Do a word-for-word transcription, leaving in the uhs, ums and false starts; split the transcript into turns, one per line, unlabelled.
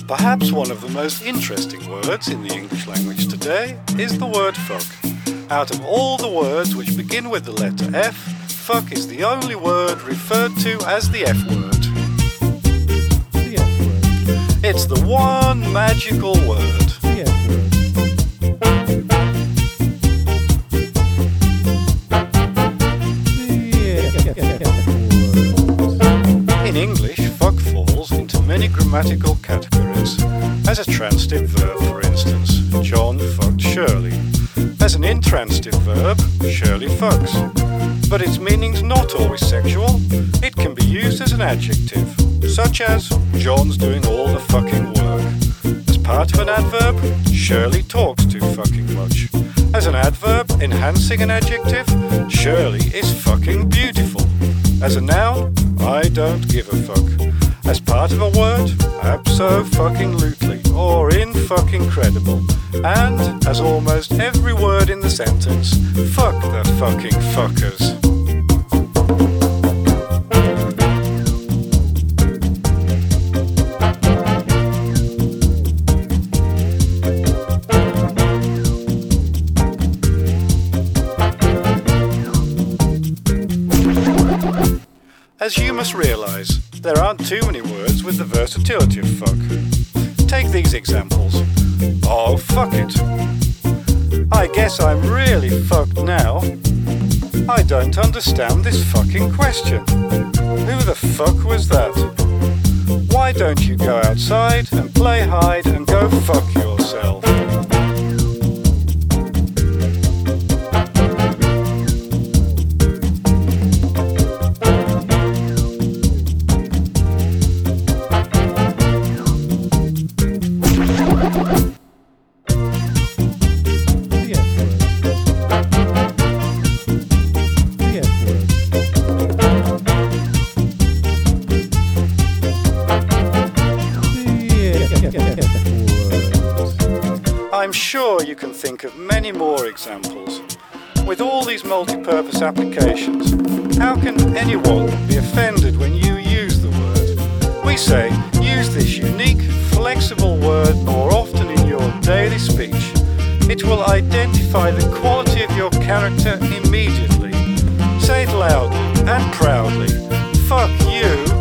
Perhaps one of the most interesting words in the English language today is the word fuck. Out of all the words which begin with the letter F, fuck is the only word referred to as the F word.
The F word.
It's the one magical word.
The F word.
In English, fuck falls into many grammatical categories. As a transitive verb, for instance, John fucked Shirley. As an intransitive verb, Shirley fucks. But its meaning's not always sexual. It can be used as an adjective, such as John's doing all the fucking work. As part of an adverb, Shirley talks too fucking much. As an adverb enhancing an adjective, Shirley is fucking beautiful. As a noun, I don't give a fuck. As part of a word, abso-fucking-lutely, or in-fucking-credible. And, as almost every word in the sentence, fuck the fucking fuckers. As you must realise, there aren't too many words with the versatility of fuck. Take these examples. Oh, fuck it. I guess I'm really fucked now. I don't understand this fucking question. Who the fuck was that? Why don't you go outside and play hide and go fuck yourself? I'm sure you can think of many more examples. With all these multi-purpose applications, how can anyone be offended when you use the word? We say, use this unique, flexible word more often in your daily speech. It will identify the quality of your character immediately. Say it loudly and proudly. Fuck you.